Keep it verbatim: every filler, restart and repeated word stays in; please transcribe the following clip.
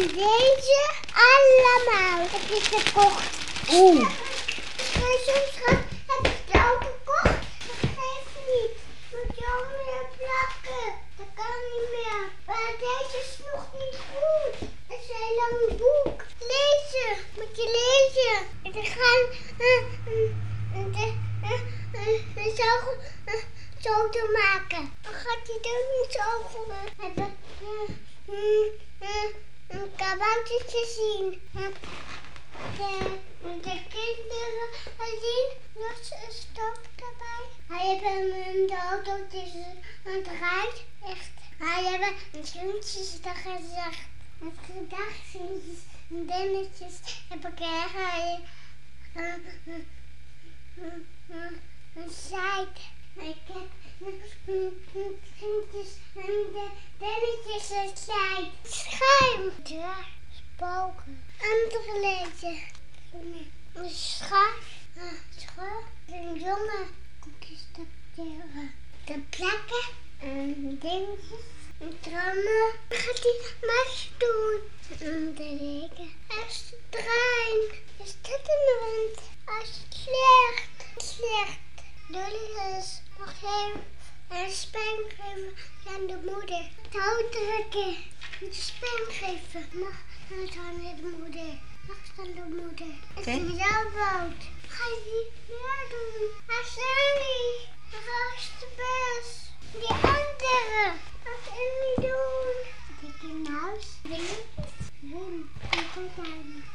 deze allemaal heb ik gekocht. Oeh. Maar soms gaat, heb ik het ook gekocht. Dat geeft niet. Moet je ook weer plakken. Dat kan niet meer. Maar deze is nog niet goed. Het is een heel lang boek. Lezen. Moet je lezen. En dan gaan uh, uh, de, uh, uh, uh, zo, uh, zo te maken. Dan gaat hij het ook niet zo goed hebben. Uh, uh, uh, een kaboutertje zien. Uh, de, de kinderen zien. Los een stok erbij. Hij heeft een autootjes aan het rijden. Echt. Hij heeft een schoentjes dat gezegd. Een gedachtjes en dennetjes heb ik er een zijde. Ik heb schoentjes en de dennetjes en zijde. Schuim. Ja, spoken. Andere lezen. Een schaaf. Een schaaf. Een jongen. Koekjes te teren. Te plakken. En dingetjes. Een trommel. Dan gaat hij mas doen. En de regen. Als de trein. Is dat een wind? Als het slecht. Slecht. Dolly is nog even een spijn geven aan de moeder. Het houtdrukken. Een spijn geven. Mag het aan de moeder. Mag het aan de moeder. Het is een zelfboot. Ga je niet meer doen? Asani. Waar is de bus? Die andere. Wat kan je doen? Dikke muis. Wim. Wim. Die komt aan.